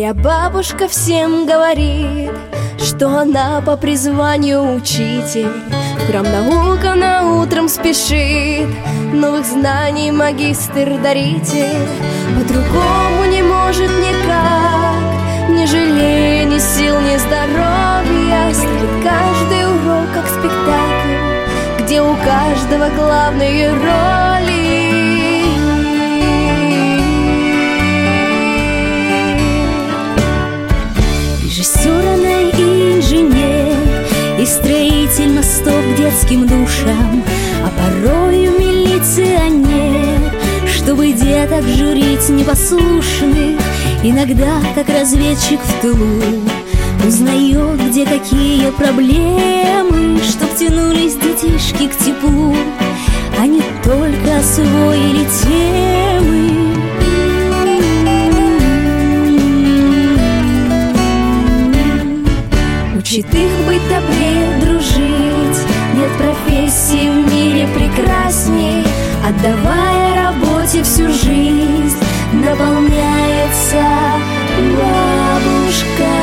Моя бабушка всем говорит, что она по призванию учитель. В храм наук она утром спешит, новых знаний магистр-даритель. По-другому не может никак, не жалея ни сил, ни здоровья. Ставит каждый урок как спектакль, где у каждого главные роли. Режиссер она и инженер, и строитель мостов к детским душам, а порою милиционер, чтобы деток журить непослушных. Иногда, как разведчик в тылу, узнает, где какие проблемы, чтоб тянулись детишки к теплу, а не только освоили темы. Учит их быть добрее, дружить. Нет профессии в мире прекрасней, отдавая работе всю жизнь, наполняется бабушка.